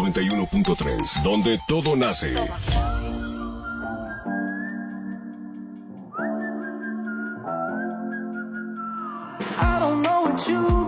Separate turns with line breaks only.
91.3, donde todo nace.
I don't know what you